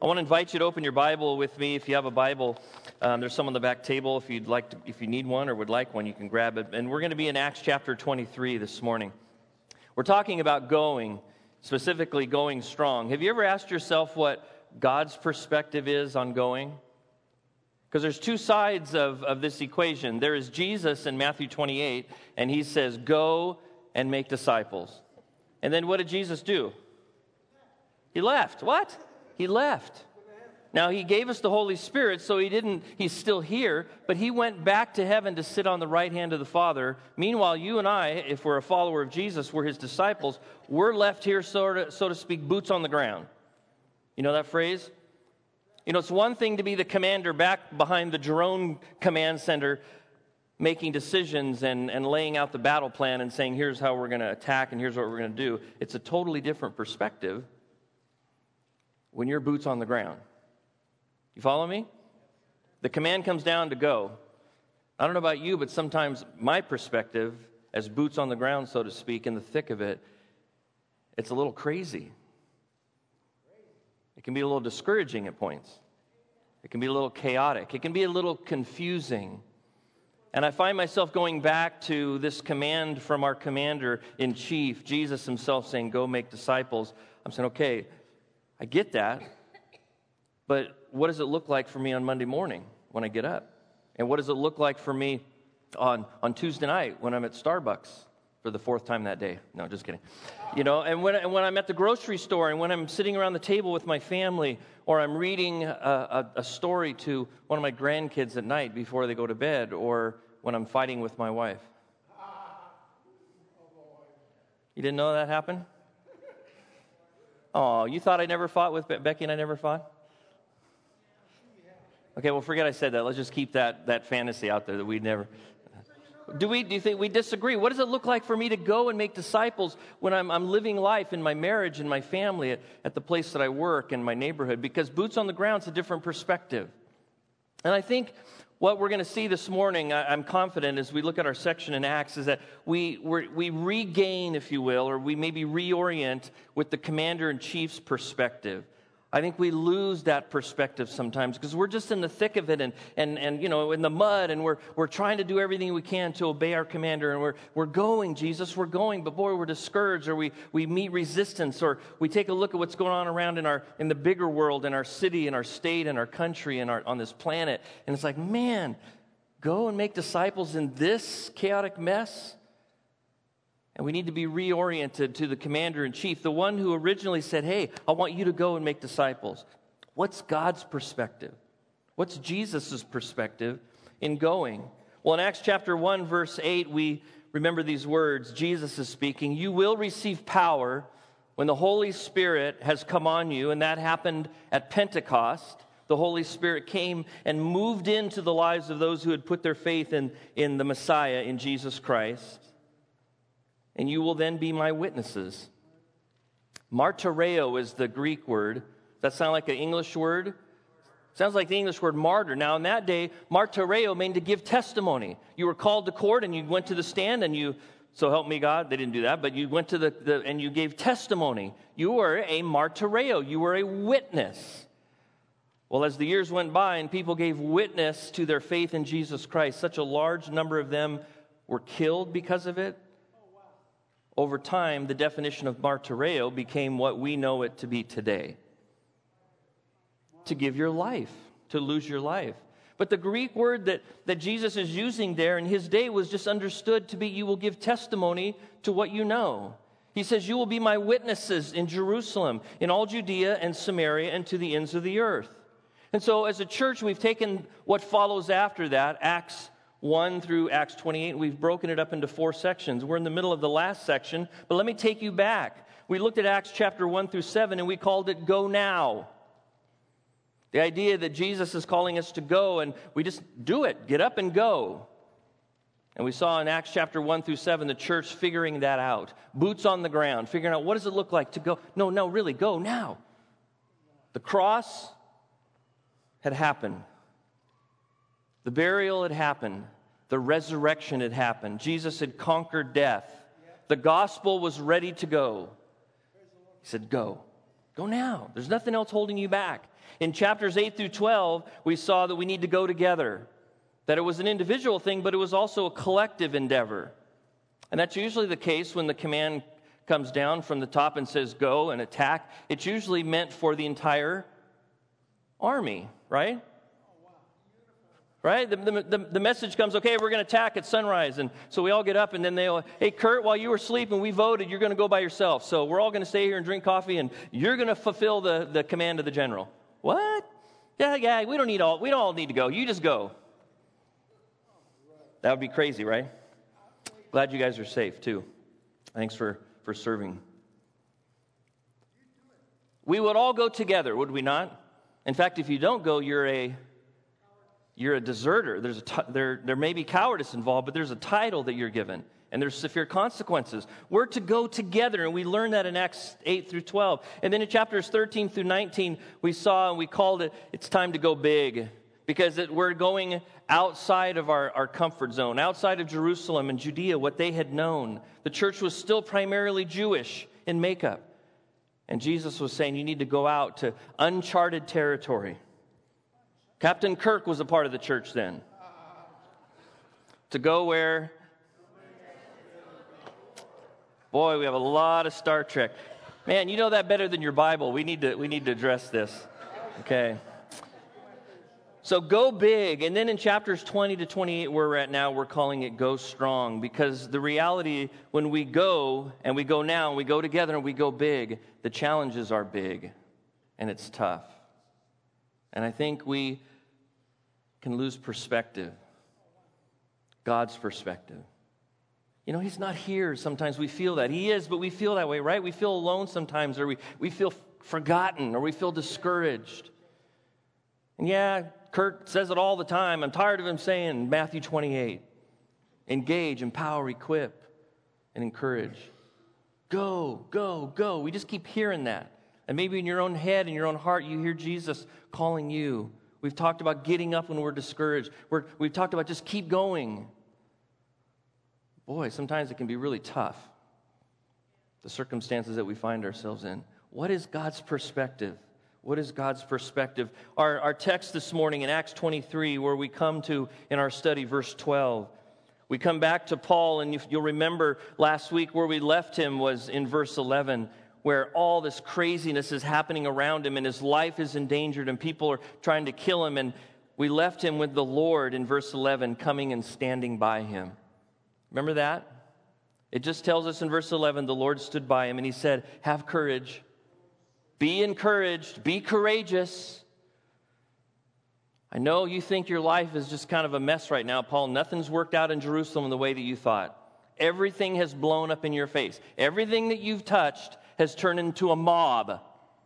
I want to invite you to open your Bible with me. If you have a Bible, there's some on the back table. If you need one or would like one, you can grab it. And we're going to be in Acts chapter 23 this morning. We're talking about going, specifically going strong. Have you ever asked yourself what God's perspective is on going? Because there's two sides of this equation. There is Jesus in Matthew 28, and he says, "Go and make disciples." And then what did Jesus do? He left. What? He left. Now, he gave us the Holy Spirit, so he's still here, but he went back to heaven to sit on the right hand of the Father. Meanwhile, you and I, if we're a follower of Jesus, we're his disciples, we're left here, so to speak, boots on the ground. You know that phrase? You know, it's one thing to be the commander back behind the drone command center, making decisions and laying out the battle plan and saying, here's how we're going to attack and here's what we're going to do. It's a totally different perspective when you're boots on the ground. You follow me? The command comes down to go. I don't know about you, but sometimes my perspective as boots on the ground, so to speak, in the thick of it, it's a little crazy. It can be a little discouraging at points. It can be a little chaotic. It can be a little confusing. And I find myself going back to this command from our commander-in-chief, Jesus himself, saying, "Go make disciples." I'm saying, okay, I get that, but what does it look like for me on Monday morning when I get up? And what does it look like for me on Tuesday night when I'm at Starbucks for the fourth time that day? No, just kidding. You know, and when I'm at the grocery store and when I'm sitting around the table with my family or I'm reading a story to one of my grandkids at night before they go to bed or when I'm fighting with my wife. You didn't know that happened? Oh, you thought I never fought with Becky and I never fought? Okay, well, forget I said that. Let's just keep that fantasy out there that we'd never. Do you think we disagree? What does it look like for me to go and make disciples when I'm living life in my marriage and my family at the place that I work and my neighborhood? Because boots on the ground is a different perspective. And I think what we're going to see this morning, I'm confident, as we look at our section in Acts, is that we regain, if you will, or we maybe reorient with the commander-in-chief's perspective. I think we lose that perspective sometimes because we're just in the thick of it and you know, in the mud, and we're trying to do everything we can to obey our commander, and we're going, Jesus, we're going, but boy, we're discouraged, or we meet resistance, or we take a look at what's going on around in the bigger world, in our city, in our state, in our country, on this planet, and it's like, man, go and make disciples in this chaotic mess? And we need to be reoriented to the commander-in-chief, the one who originally said, hey, I want you to go and make disciples. What's God's perspective? What's Jesus' perspective in going? Well, in Acts chapter 1, verse 8, we remember these words. Jesus is speaking, "You will receive power when the Holy Spirit has come on you," and that happened at Pentecost. The Holy Spirit came and moved into the lives of those who had put their faith in the Messiah, in Jesus Christ. "And you will then be my witnesses." Martyreo is the Greek word. Does that sound like an English word? Sounds like the English word martyr. Now, in that day, martyreo meant to give testimony. You were called to court and you went to the stand and you, so help me God, they didn't do that, but you went to and you gave testimony. You were a martyreo. You were a witness. Well, as the years went by and people gave witness to their faith in Jesus Christ, such a large number of them were killed because of it. Over time, the definition of martyreo became what we know it to be today. To give your life, to lose your life. But the Greek word that Jesus is using there in his day was just understood to be, you will give testimony to what you know. He says, you will be my witnesses in Jerusalem, in all Judea and Samaria, and to the ends of the earth. And so as a church, we've taken what follows after that, Acts 1 through Acts 28, and we've broken it up into 4 sections. We're in the middle of the last section, but let me take you back. We looked at Acts chapter 1 through 7, and we called it Go Now. The idea that Jesus is calling us to go, and we just do it. Get up and go. And we saw in Acts chapter 1 through 7, the church figuring that out. Boots on the ground, figuring out what does it look like to go. No, really, go now. The cross had happened. The burial had happened. The resurrection had happened. Jesus had conquered death. The gospel was ready to go. He said, go. Go now. There's nothing else holding you back. In chapters 8 through 12, we saw that we need to go together, that it was an individual thing, but it was also a collective endeavor. And that's usually the case when the command comes down from the top and says, go and attack. It's usually meant for the entire army, right? Right? The message comes, okay, we're going to attack at sunrise. And so we all get up, and then they'll, hey, Kurt, while you were sleeping, we voted, you're going to go by yourself. So we're all going to stay here and drink coffee, and you're going to fulfill the command of the general. What? Yeah, we don't all need to go. You just go. That would be crazy, right? Glad you guys are safe, too. Thanks for serving. We would all go together, would we not? In fact, if you don't go, you're a deserter. There may be cowardice involved, but there's a title that you're given, and there's severe consequences. We're to go together, and we learn that in Acts 8 through 12. And then in chapters 13 through 19, we saw and we called it, it's time to go big, because we're going outside of our comfort zone, outside of Jerusalem and Judea, what they had known. The church was still primarily Jewish in makeup. And Jesus was saying, you need to go out to uncharted territory. Captain Kirk was a part of the church then. To go where? Boy, we have a lot of Star Trek. Man, you know that better than your Bible. We need to address this. Okay. So go big. And then in chapters 20 to 28 where we're at now, we're calling it go strong. Because the reality, when we go, and we go now, and we go together and we go big, the challenges are big. And it's tough. And I think we can lose perspective. God's perspective. You know, He's not here. Sometimes we feel that. He is, but we feel that way, right? We feel alone sometimes, or we feel forgotten, or we feel discouraged. And yeah, Kurt says it all the time. I'm tired of him saying Matthew 28. Engage, empower, equip, and encourage. Go, go, go. We just keep hearing that. And maybe in your own head, in your own heart, you hear Jesus calling you. We've talked about getting up when we're discouraged. We've talked about just keep going. Boy, sometimes it can be really tough, the circumstances that we find ourselves in. What is God's perspective? What is God's perspective? Our text this morning in Acts 23, where we come to in our study, verse 12. We come back to Paul, and if you'll remember last week where we left him was in verse 11, where all this craziness is happening around him and his life is endangered and people are trying to kill him. And we left him with the Lord in verse 11 coming and standing by him. Remember that? It just tells us in verse 11, the Lord stood by him and He said, have courage, be encouraged, be courageous. I know you think your life is just kind of a mess right now, Paul. Nothing's worked out in Jerusalem the way that you thought. Everything has blown up in your face. Everything that you've touched has turned into a mob.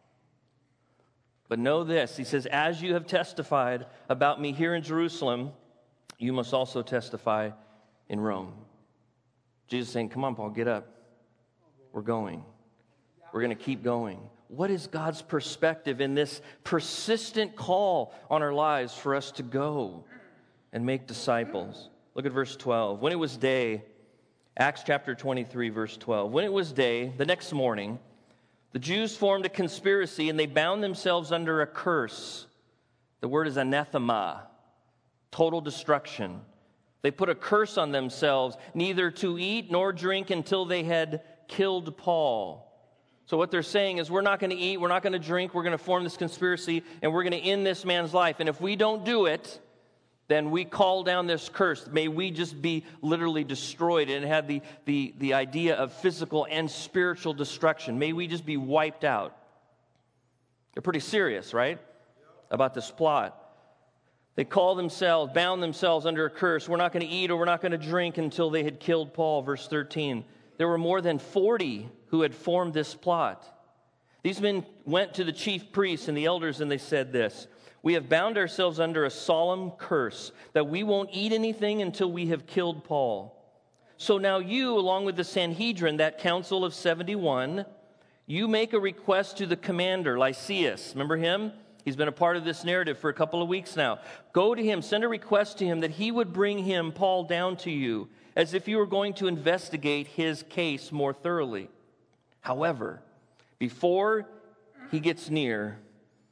But know this, he says, as you have testified about me here in Jerusalem, you must also testify in Rome. Jesus saying, come on, Paul, get up. We're going. We're going to keep going. What is God's perspective in this persistent call on our lives for us to go and make disciples? Look at verse 12. When it was day, Acts chapter 23, verse 12. When it was day, the next morning, the Jews formed a conspiracy and they bound themselves under a curse. The word is anathema, total destruction. They put a curse on themselves, neither to eat nor drink until they had killed Paul. So what they're saying is, we're not going to eat, we're not going to drink, we're going to form this conspiracy, and we're going to end this man's life. And if we don't do it, then we call down this curse. May we just be literally destroyed. And it had the idea of physical and spiritual destruction. May we just be wiped out. They're pretty serious, right, about this plot. They bound themselves under a curse. We're not going to eat or we're not going to drink until they had killed Paul. Verse 13. There were more than 40 who had formed this plot. These men went to the chief priests and the elders and they said this, we have bound ourselves under a solemn curse that we won't eat anything until we have killed Paul. So now you, along with the Sanhedrin, that council of 71, you make a request to the commander, Lysias. Remember him? He's been a part of this narrative for a couple of weeks now. Go to him, send a request to him that he would bring him, Paul, down to you, as if you were going to investigate his case more thoroughly. However, before he gets near,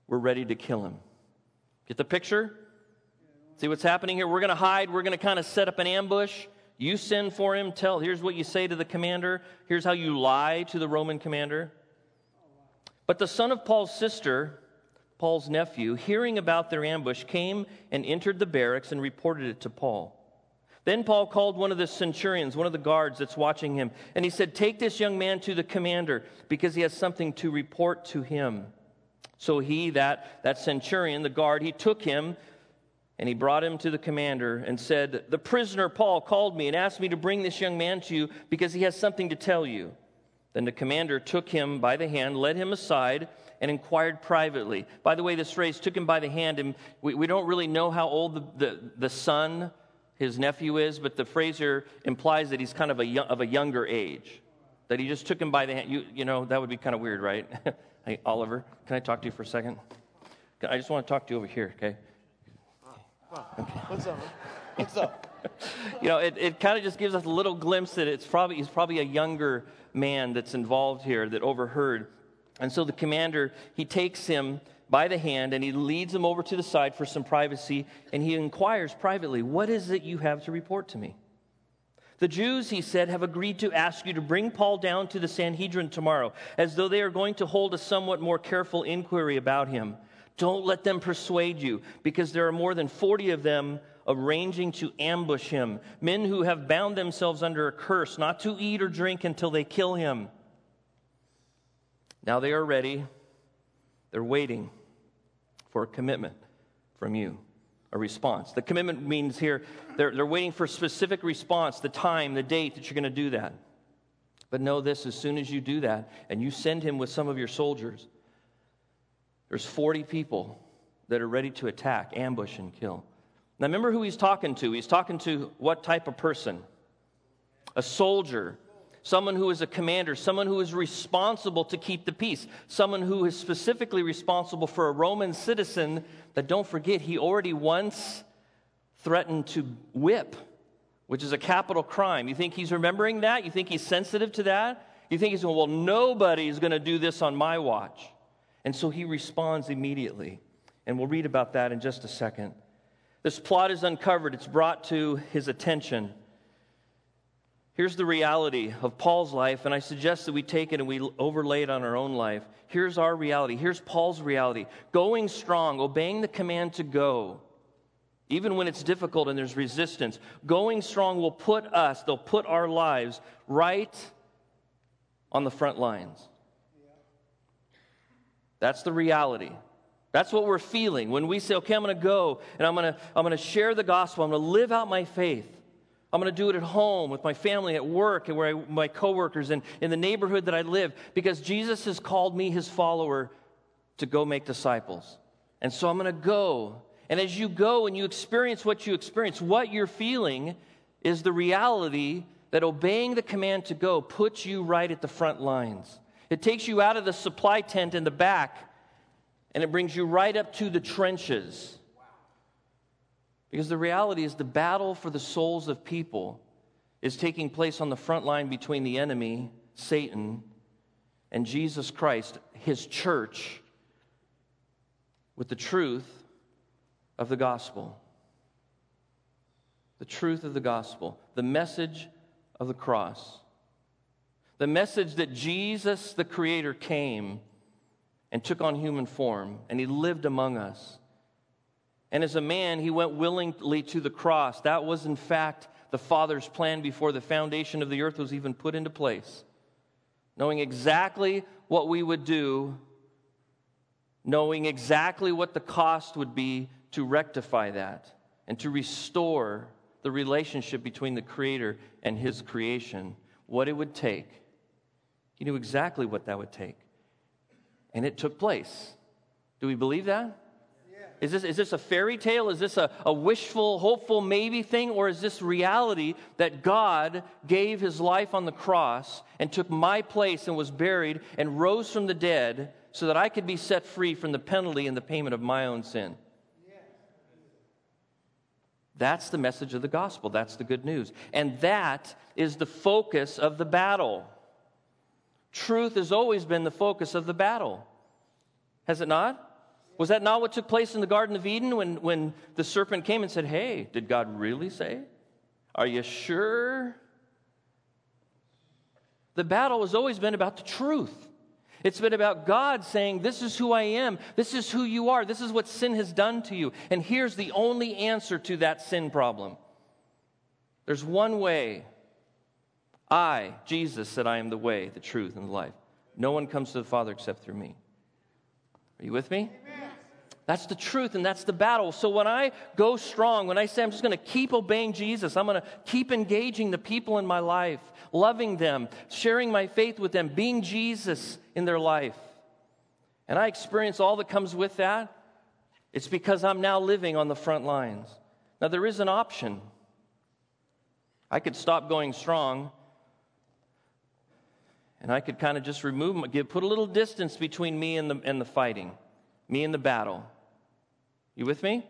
we're ready to kill him. Get the picture? See what's happening here? We're going to hide. We're going to kind of set up an ambush. You send for him. Here's what you say to the commander. Here's how you lie to the Roman commander. But the son of Paul's sister, Paul's nephew, hearing about their ambush, came and entered the barracks and reported it to Paul. Then Paul called one of the centurions, one of the guards that's watching him, and he said, "Take this young man to the commander, because he has something to report to him." So he, that centurion, the guard, he took him, and he brought him to the commander and said, "The prisoner Paul called me and asked me to bring this young man to you because he has something to tell you." Then the commander took him by the hand, led him aside, and inquired privately. By the way, this phrase, took him by the hand, and we don't really know how old the son, his nephew, is, but the phrase here implies that he's kind of a younger age, that he just took him by the hand. You know, that would be kind of weird, right? Hey, Oliver, can I talk to you for a second? I just want to talk to you over here, okay? Okay. What's up, man? What's up? You know, it kind of just gives us a little glimpse that he's probably a younger man that's involved here that overheard. And so the commander, he takes him by the hand and he leads him over to the side for some privacy, and he inquires privately, "What is it you have to report to me?" "The Jews," he said, "have agreed to ask you to bring Paul down to the Sanhedrin tomorrow, as though they are going to hold a somewhat more careful inquiry about him. Don't let them persuade you, because there are more than 40 of them arranging to ambush him, men who have bound themselves under a curse not to eat or drink until they kill him." Now they are ready. They're waiting for a commitment from you, a response. The commitment means here they're waiting for a specific response, the time, the date that you're going to do that. But know this, as soon as you do that and you send him with some of your soldiers, there's 40 people that are ready to attack, ambush, and kill. Now remember who he's talking to. He's talking to what type of person? A soldier. Someone who is a commander, someone who is responsible to keep the peace, someone who is specifically responsible for a Roman citizen that, don't forget, he already once threatened to whip, which is a capital crime. You think he's remembering that? You think he's sensitive to that? You think he's going, well, nobody's going to do this on my watch. And so he responds immediately. And we'll read about that in just a second. This plot is uncovered. It's brought to his attention. Here's the reality of Paul's life, and I suggest that we take it and we overlay it on our own life. Here's our reality. Here's Paul's reality. Going strong, obeying the command to go, even when it's difficult and there's resistance. Going strong will they'll put our lives right on the front lines. That's the reality. That's what we're feeling when we say, okay, I'm going to go and I'm going to share the gospel. I'm going to live out my faith. I'm going to do it at home with my family, at work, and my coworkers, and in the neighborhood that I live, because Jesus has called me, his follower, to go make disciples. And so I'm going to go. And as you go and you experience what you're feeling is the reality that obeying the command to go puts you right at the front lines. It takes you out of the supply tent in the back, and it brings you right up to the trenches. Because the reality is the battle for the souls of people is taking place on the front line between the enemy, Satan, and Jesus Christ, his church, with the truth of the gospel. The truth of the gospel. The message of the cross. The message that Jesus, the Creator, came and took on human form, and he lived among us. And as a man, he went willingly to the cross. That was, in fact, the Father's plan before the foundation of the earth was even put into place. Knowing exactly what we would do, knowing exactly what the cost would be to rectify that and to restore the relationship between the Creator and his creation, what it would take. He knew exactly what that would take. And it took place. Do we believe that? Is this a fairy tale? Is this a wishful, hopeful, maybe thing? Or is this reality that God gave his life on the cross and took my place and was buried and rose from the dead so that I could be set free from the penalty and the payment of my own sin? That's the message of the gospel. That's the good news. And that is the focus of the battle. Truth has always been the focus of the battle. Has it not? Was that not what took place in the Garden of Eden when the serpent came and said, hey, did God really say? Are you sure? The battle has always been about the truth. It's been about God saying, this is who I am. This is who you are. This is what sin has done to you. And here's the only answer to that sin problem. There's one way. I, Jesus, said I am the way, the truth, and the life. No one comes to the Father except through me. Are you with me? Amen. That's the truth, and that's the battle. So when I go strong, when I say I'm just going to keep obeying Jesus, I'm going to keep engaging the people in my life, loving them, sharing my faith with them, being Jesus in their life, and I experience all that comes with that, it's because I'm now living on the front lines. Now, there is an option. I could stop going strong, and I could kind of just put a little distance between me and the fighting, me and the battle. You with me?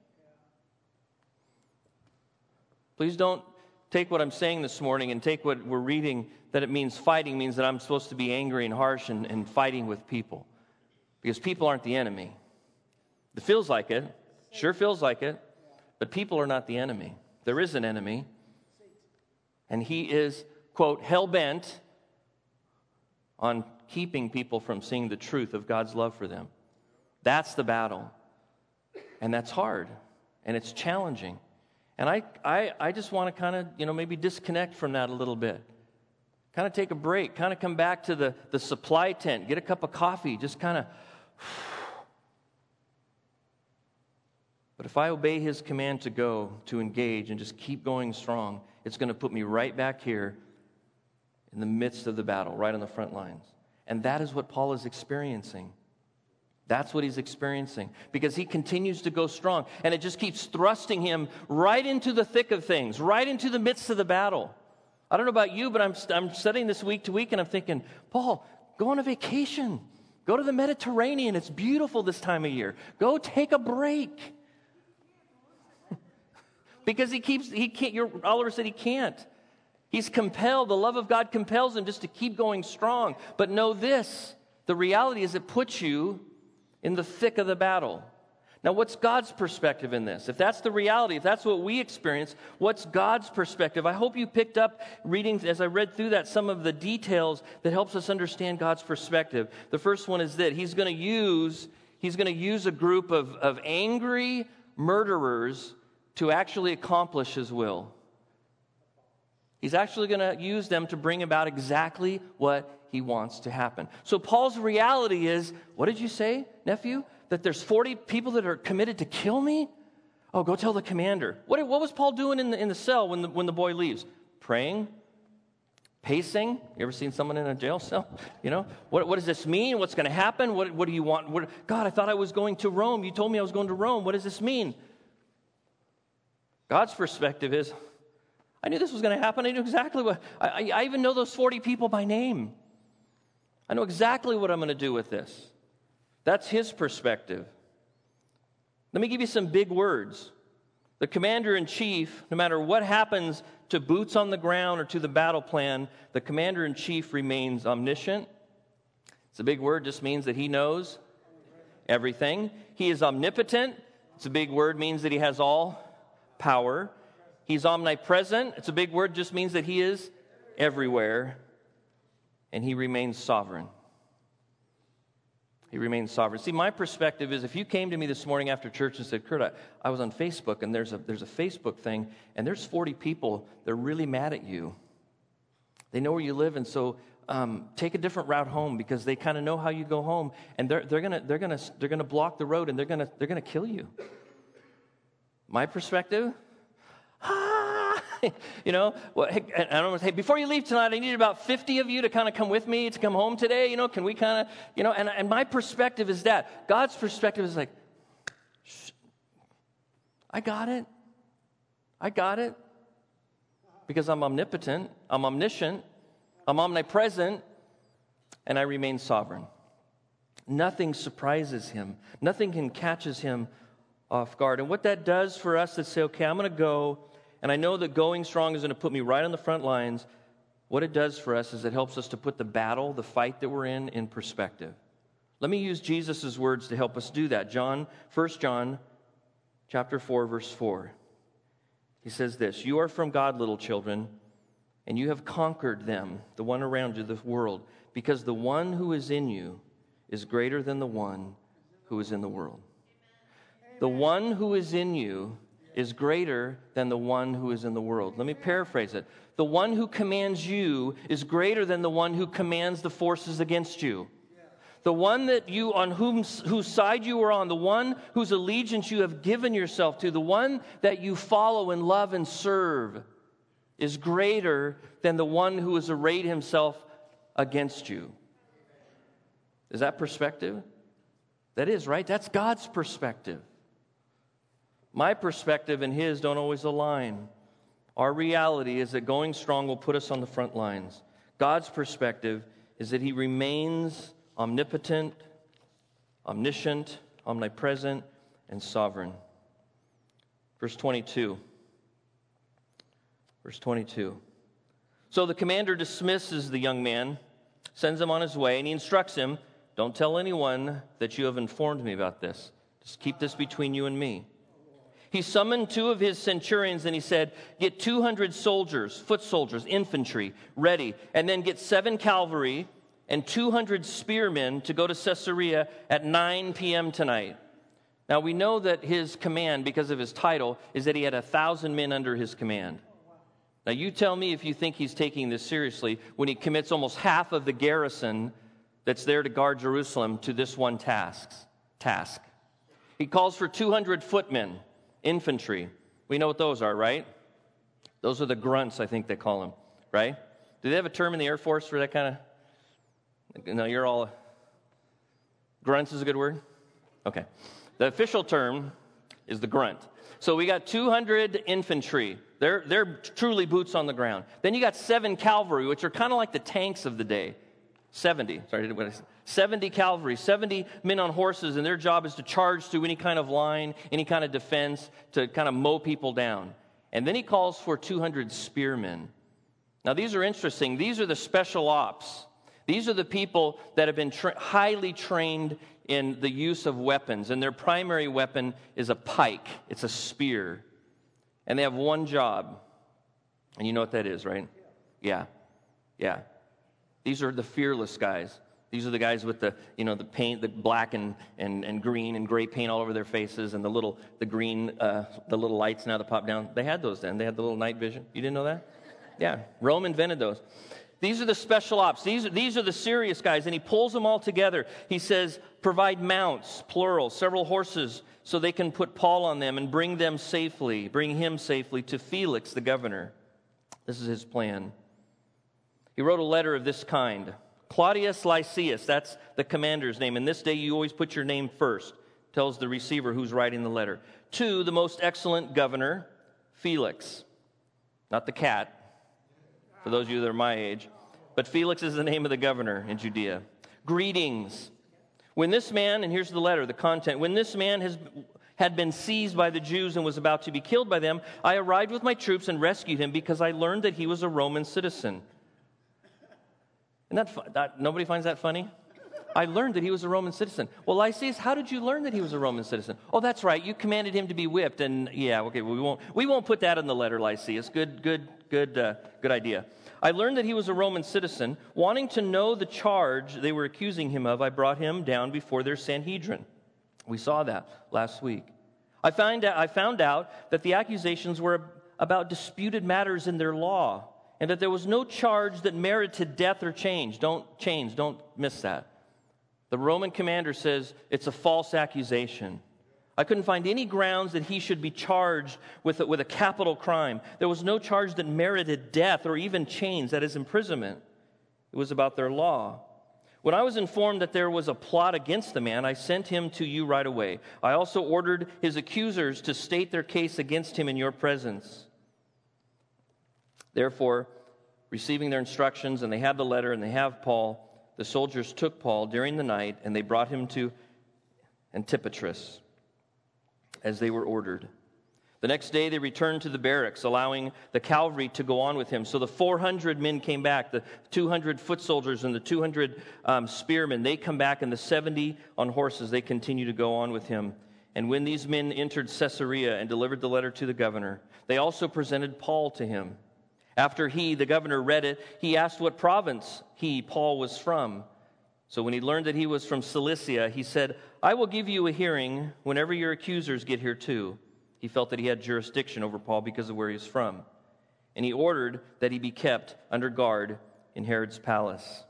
Please don't take what I'm saying this morning and take what we're reading that it means fighting means that I'm supposed to be angry and harsh and fighting with people. Because people aren't the enemy. It feels like it. Sure feels like it. But people are not the enemy. There is an enemy. And he is, quote, hell-bent on keeping people from seeing the truth of God's love for them. That's the battle. And that's hard. And it's challenging. And I just want to kind of, maybe disconnect from that a little bit. Kind of take a break. Kind of come back to the supply tent. Get a cup of coffee. Just kind of. But if I obey his command to go, to engage, and just keep going strong, it's going to put me right back here in the midst of the battle, right on the front lines. And that is what Paul is experiencing. That's what he's experiencing because he continues to go strong. And it just keeps thrusting him right into the thick of things, right into the midst of the battle. I don't know about you, but I'm studying this week to week and I'm thinking, Paul, go on a vacation. Go to the Mediterranean. It's beautiful this time of year. Go take a break. Because Oliver said he can't. He's compelled. The love of God compels him just to keep going strong. But know this, the reality is it puts you in the thick of the battle. Now, what's God's perspective in this? If that's the reality, if that's what we experience, what's God's perspective? I hope you picked up reading, as I read through that, some of the details that helps us understand God's perspective. The first one is that he's going to use a group of angry murderers to actually accomplish his will. He's actually going to use them to bring about exactly what he wants to happen. So Paul's reality is, what did you say, nephew? That there's 40 people that are committed to kill me? Oh, go tell the commander. What was Paul doing in the cell when the boy leaves? Praying? Pacing? You ever seen someone in a jail cell? What does this mean? What's going to happen? What do you want? God, I thought I was going to Rome. You told me I was going to Rome. What does this mean? God's perspective is, I knew this was going to happen. I knew exactly what. I even know those 40 people by name. I know exactly what I'm going to do with this. That's his perspective. Let me give you some big words. The commander-in-chief, no matter what happens to boots on the ground or to the battle plan, the commander-in-chief remains omniscient. It's a big word, just means that he knows everything. He is omnipotent. It's a big word, means that he has all power. He's omnipresent. It's a big word, just means that he is everywhere. And he remains sovereign. He remains sovereign. See, my perspective is if you came to me this morning after church and said, Kurt, I was on Facebook and there's a Facebook thing and there's 40 people, they're really mad at you. They know where you live and so take a different route home because they kind of know how you go home and they're gonna block the road and they're gonna kill you. My perspective, hey, before you leave tonight, I need about 50 of you to kind of come with me to come home today. Can we kind of, and my perspective is that. God's perspective is like, I got it. Because I'm omnipotent, I'm omniscient, I'm omnipresent, and I remain sovereign. Nothing surprises him. Nothing catches him off guard. And what that does for us is say, okay, I'm going to go, and I know that going strong is going to put me right on the front lines. What it does for us is it helps us to put the battle, the fight that we're in perspective. Let me use Jesus' words to help us do that. 1 John chapter 4, verse 4. He says this, "You are from God, little children, and you have conquered them, the one around you, the world, because the one who is in you is greater than the one who is in the world." The one who is in you is greater than the one who is in the world. Let me paraphrase it. The one who commands you is greater than the one who commands the forces against you. The one that you, on whose side you are on, the one whose allegiance you have given yourself to, the one that you follow and love and serve is greater than the one who has arrayed himself against you. Is that perspective? That is, right? That's God's perspective. My perspective and his don't always align. Our reality is that going strong will put us on the front lines. God's perspective is that he remains omnipotent, omniscient, omnipresent, and sovereign. Verse 22. Verse 22. So the commander dismisses the young man, sends him on his way, and he instructs him, "Don't tell anyone that you have informed me about this. Just keep this between you and me." He summoned 2 of his centurions and he said, "Get 200 soldiers, foot soldiers, infantry, ready, and then get 7 cavalry and 200 spearmen to go to Caesarea at 9 p.m. tonight." Now we know that his command, because of his title, is that he had 1,000 men under his command. Now you tell me if you think he's taking this seriously when he commits almost half of the garrison that's there to guard Jerusalem to this one task. He calls for 200 footmen, infantry. We know what those are, right? Those are the grunts, I think they call them, right? Do they have a term in the Air Force for that kind of? No, you're all... Grunts is a good word? Okay. The official term is the grunt. So we got 200 infantry. They're truly boots on the ground. Then you got 7 cavalry, which are kind of like the tanks of the day. 70 cavalry, 70 men on horses, and their job is to charge through any kind of line, any kind of defense, to kind of mow people down. And then he calls for 200 spearmen. Now these are interesting. These are the special ops. These are the people that have been highly trained in the use of weapons, and their primary weapon is a pike. It's a spear. And they have one job. And you know what that is, right? Yeah. These are the fearless guys. These are the guys with the paint, the black and green and gray paint all over their faces, and the little lights now that pop down. They had those then. They had the little night vision. You didn't know that? Yeah, Rome invented those. These are the special ops. These are the serious guys, and he pulls them all together. He says, provide mounts, plural, several horses, so they can put Paul on them and bring him safely to Felix, the governor. This is his plan. He wrote a letter of this kind. Claudius Lysias, that's the commander's name. And this day you always put your name first. Tells the receiver who's writing the letter. To the most excellent governor, Felix. Not the cat, for those of you that are my age. But Felix is the name of the governor in Judea. Greetings. When this man, and here's the letter, the content. When this man had been seized by the Jews and was about to be killed by them, I arrived with my troops and rescued him because I learned that he was a Roman citizen. Isn't that nobody finds that funny? I learned that he was a Roman citizen. Well, Lysias, how did you learn that he was a Roman citizen? Oh, that's right. You commanded him to be whipped. And yeah, okay, we won't put that in the letter, Lysias. Good idea. I learned that he was a Roman citizen. Wanting to know the charge they were accusing him of, I brought him down before their Sanhedrin. We saw that last week. I found out that the accusations were about disputed matters in their law, and that there was no charge that merited death or change. Don't miss that. The Roman commander says it's a false accusation. I couldn't find any grounds that he should be charged with a capital crime. There was no charge that merited death or even chains, that is imprisonment. It was about their law. When I was informed that there was a plot against the man, I sent him to you right away. I also ordered his accusers to state their case against him in your presence. Therefore, receiving their instructions, and they have the letter, and they have Paul, the soldiers took Paul during the night, and they brought him to Antipatris, as they were ordered. The next day they returned to the barracks, allowing the cavalry to go on with him. So the 400 men came back, the 200 foot soldiers and the 200 spearmen. They come back, and the 70 on horses, they continue to go on with him. And when these men entered Caesarea and delivered the letter to the governor, they also presented Paul to him. After the governor, read it, he asked what province Paul, was from. So when he learned that he was from Cilicia, he said, "I will give you a hearing whenever your accusers get here too." He felt that he had jurisdiction over Paul because of where he was from. And he ordered that he be kept under guard in Herod's palace.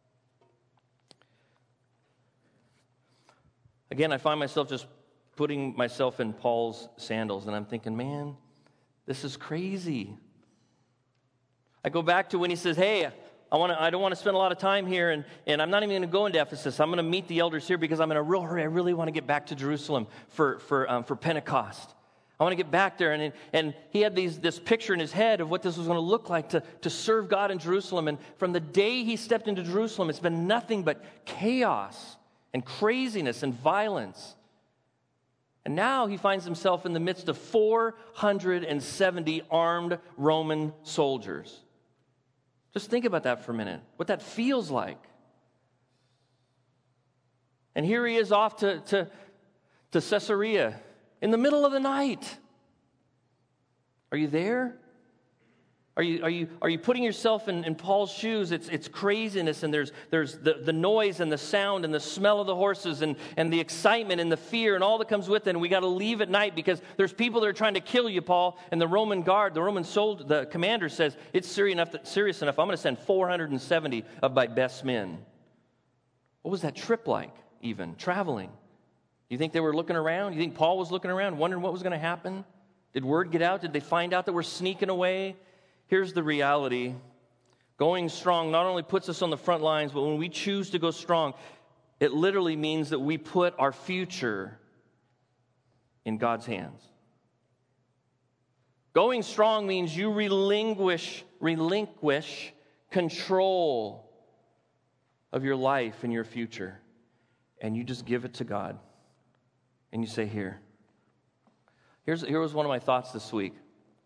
Again, I find myself just putting myself in Paul's sandals, and I'm thinking, man, this is crazy. I go back to when he says, hey, I don't want to spend a lot of time here, and I'm not even going to go into Ephesus. I'm going to meet the elders here because I'm in a real hurry. I really want to get back to Jerusalem for Pentecost. I want to get back there. And he had this picture in his head of what this was going to look like to serve God in Jerusalem. And from the day he stepped into Jerusalem, it's been nothing but chaos and craziness and violence. And now he finds himself in the midst of 470 armed Roman soldiers. Just think about that for a minute, what that feels like. And here he is off to Caesarea in the middle of the night. Are you there? Are you putting yourself in Paul's shoes? It's craziness, and there's the noise and the sound and the smell of the horses and the excitement and the fear and all that comes with it. And we got to leave at night because there's people that are trying to kill you, Paul. And the Roman guard, the commander says, it's serious enough. I'm going to send 470 of my best men. What was that trip like, even traveling? You think they were looking around? You think Paul was looking around, wondering what was going to happen? Did word get out? Did they find out that we're sneaking away? Here's the reality. Going strong not only puts us on the front lines, but when we choose to go strong, it literally means that we put our future in God's hands. Going strong means you relinquish control of your life and your future, and you just give it to God. And you say, here was one of my thoughts this week.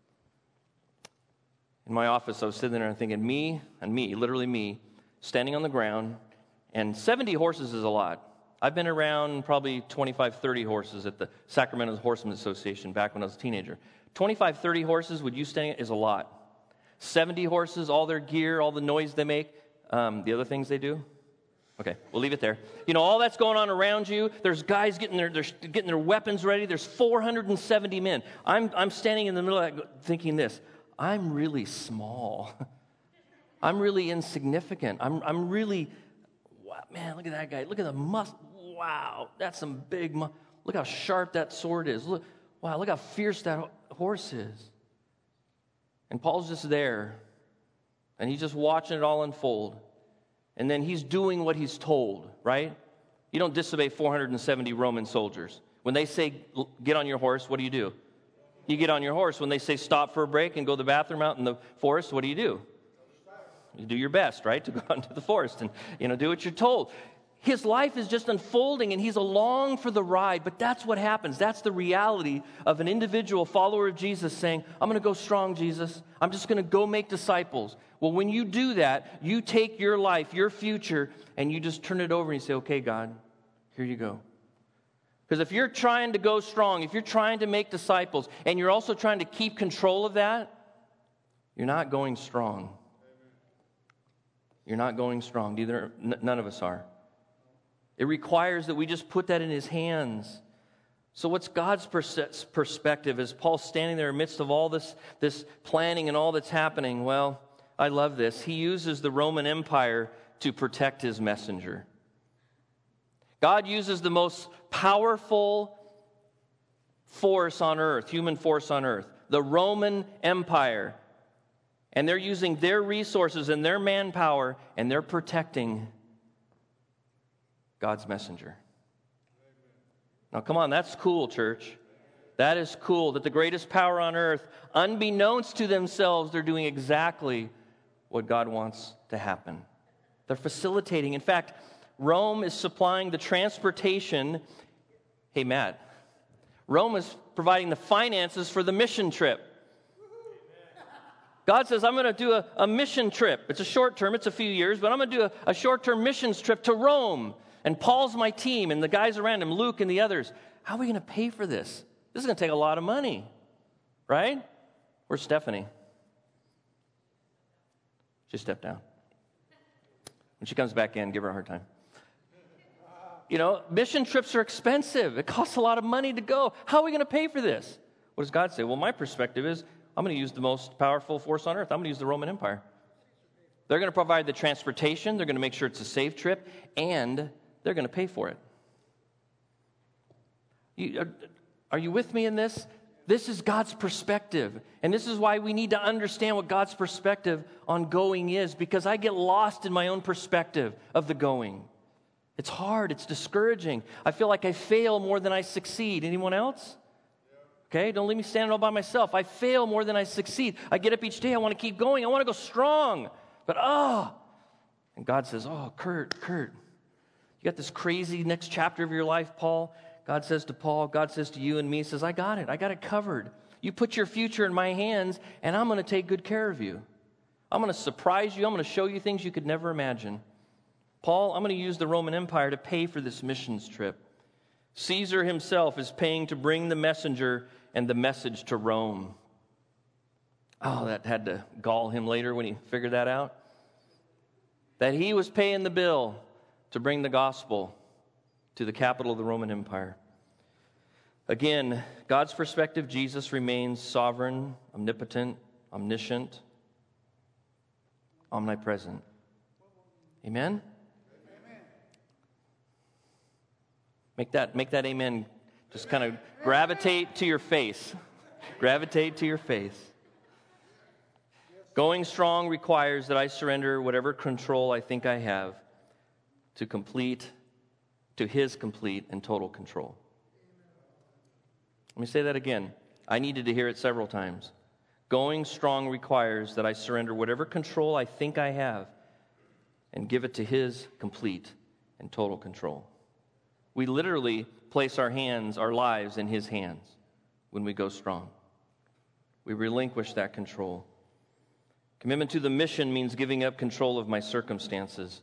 In my office, I was sitting there and thinking, literally me, standing on the ground, and 70 horses is a lot. I've been around probably 25, 30 horses at the Sacramento Horsemen Association back when I was a teenager. 25, 30 horses with you standing is a lot. 70 horses, all their gear, all the noise they make, the other things they do. Okay, we'll leave it there. You know, all that's going on around you. There's guys getting their weapons ready. There's 470 men. I'm standing in the middle of that thinking this. I'm really small. I'm really insignificant. I'm really, wow, man, look at that guy. Look at the muscle. Wow, that's some big look how sharp that sword is. Look how fierce that horse is. And Paul's just there, and he's just watching it all unfold. And then he's doing what he's told, right? You don't disobey 470 Roman soldiers. When they say, get on your horse, what do? You get on your horse. When they say stop for a break and go to the bathroom out in the forest, what do? You do your best, right, to go out into the forest and, do what you're told. His life is just unfolding, and he's along for the ride, but that's what happens. That's the reality of an individual follower of Jesus saying, I'm going to go strong, Jesus. I'm just going to go make disciples. Well, when you do that, you take your life, your future, and you just turn it over and you say, okay, God, here you go. Because if you're trying to go strong, if you're trying to make disciples, and you're also trying to keep control of that, you're not going strong. You're not going strong. None of us are. It requires that we just put that in his hands. So what's God's perspective as Paul's standing there amidst of all this planning and all that's happening? Well, I love this. He uses the Roman Empire to protect his messenger. God uses the most powerful force on earth, human force on earth, the Roman Empire. And they're using their resources and their manpower, and they're protecting God's messenger. Now, come on, that's cool, church. That is cool that the greatest power on earth, unbeknownst to themselves, they're doing exactly what God wants to happen. They're facilitating. In fact, Rome is supplying the transportation. Hey, Matt, Rome is providing the finances for the mission trip. God says, I'm going to do a mission trip. It's a short term, it's a few years, but I'm going to do a short-term missions trip to Rome. And Paul's my team, and the guys around him, Luke and the others. How are we going to pay for this? This is going to take a lot of money, right? Where's Stephanie? She stepped down. When she comes back in, give her a hard time. You know, mission trips are expensive. It costs a lot of money to go. How are we going to pay for this? What does God say? Well, my perspective is, I'm going to use the most powerful force on earth. I'm going to use the Roman Empire. They're going to provide the transportation. They're going to make sure it's a safe trip. And they're going to pay for it. Are you with me in this? This is God's perspective. And this is why we need to understand what God's perspective on going is. Because I get lost in my own perspective of the going. It's hard. It's discouraging. I feel like I fail more than I succeed. Anyone else? Okay, don't leave me standing all by myself. I fail more than I succeed. I get up each day. I want to keep going. I want to go strong. But, and God says, Kurt, you got this crazy next chapter of your life, Paul. God says to Paul, God says to you and me, he says, I got it covered. You put your future in my hands, and I'm going to take good care of you. I'm going to surprise you. I'm going to show you things you could never imagine. Paul, I'm going to use the Roman Empire to pay for this missions trip. Caesar himself is paying to bring the messenger and the message to Rome. That had to gall him later when he figured that out. That he was paying the bill to bring the gospel to the capital of the Roman Empire. Again, God's perspective, Jesus remains sovereign, omnipotent, omniscient, omnipresent. Amen? Make that amen just kind of gravitate to your face. Gravitate to your face. Going strong requires that I surrender whatever control I think I have to His complete and total control. Let me say that again. I needed to hear it several times. Going strong requires that I surrender whatever control I think I have and give it to His complete and total control. We literally place our lives in His hands when we go strong. We relinquish that control. Commitment to the mission means giving up control of my circumstances.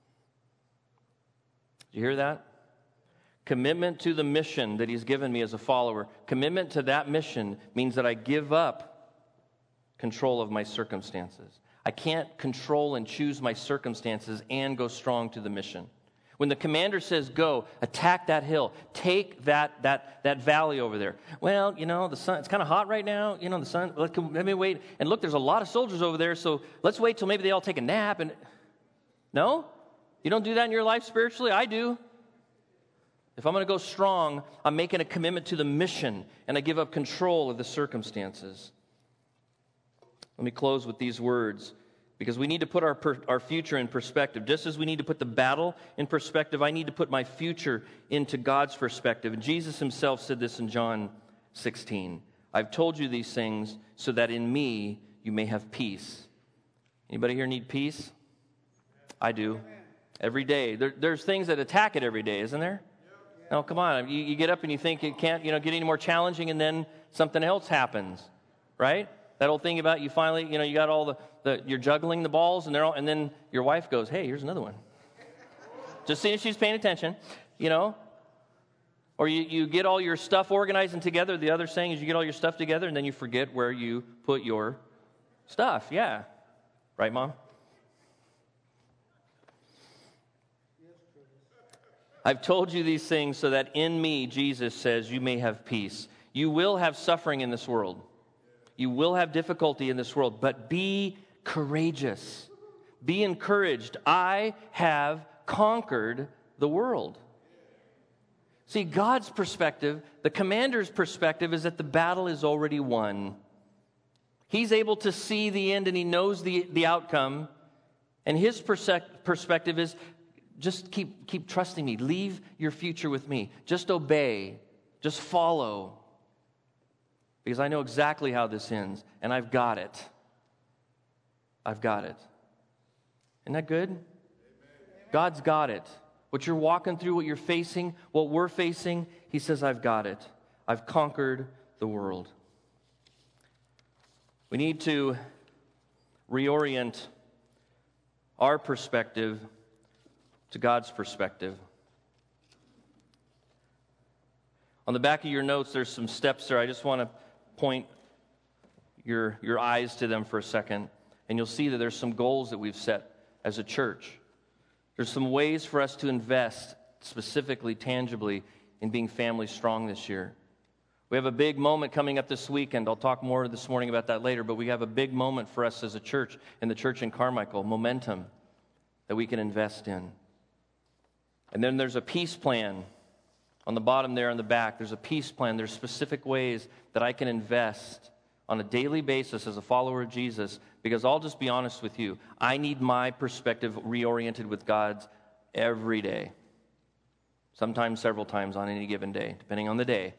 Did you hear that? Commitment to the mission that He's given me as a follower. Commitment to that mission means that I give up control of my circumstances. I can't control and choose my circumstances and go strong to the mission. When the commander says, go, attack that hill, take that valley over there. Well, the sun, it's kind of hot right now. The sun, let me wait. And look, there's a lot of soldiers over there, so let's wait till maybe they all take a nap. No? You don't do that in your life spiritually? I do. If I'm going to go strong, I'm making a commitment to the mission, and I give up control of the circumstances. Let me close with these words. Because we need to put our future in perspective. Just as we need to put the battle in perspective, I need to put my future into God's perspective. And Jesus Himself said this in John 16. I've told you these things so that in me you may have peace. Anybody here need peace? I do. Every day. There's things that attack it every day, isn't there? No, come on. You get up and you think it can't get any more challenging, and then something else happens, right? That old thing about you finally, you got all you're juggling the balls, and then your wife goes, hey, here's another one. Just seeing if she's paying attention, Or you get all your stuff organized and together. The other saying is you get all your stuff together, and then you forget where you put your stuff. Yeah. Right, Mom? I've told you these things so that in me, Jesus says, you may have peace. You will have suffering in this world. You will have difficulty in this world, but be courageous. Be encouraged. I have conquered the world. See, God's perspective, the commander's perspective, is that the battle is already won. He's able to see the end, and he knows the outcome. And his perspective is, just keep trusting me. Leave your future with me. Just obey. Just follow. Because I know exactly how this ends, and I've got it. I've got it. Isn't that good? Amen. God's got it. What you're walking through, what you're facing, what we're facing, He says, I've got it. I've conquered the world. We need to reorient our perspective to God's perspective. On the back of your notes, there's some steps there. I just want to point your eyes to them for a second, and you'll see that there's some goals that we've set as a church. There's some ways for us to invest specifically, tangibly, in being family strong this year. We have a big moment coming up this weekend. I'll talk more this morning about that later, but we have a big moment for us as a church, in the church in Carmichael, momentum that we can invest in. And then there's a peace plan. On the bottom there on the back, there's a peace plan. There's specific ways that I can invest on a daily basis as a follower of Jesus, because I'll just be honest with you, I need my perspective reoriented with God's every day. Sometimes several times on any given day, depending on the day.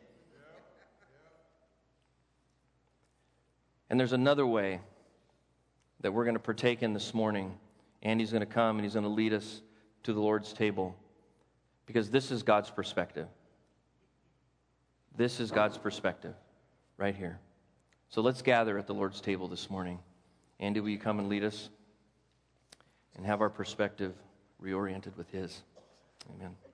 And there's another way that we're going to partake in this morning. Andy's going to come and he's going to lead us to the Lord's table, because this is God's perspective. This is God's perspective right here. So let's gather at the Lord's table this morning. Andy, will you come and lead us and have our perspective reoriented with His? Amen.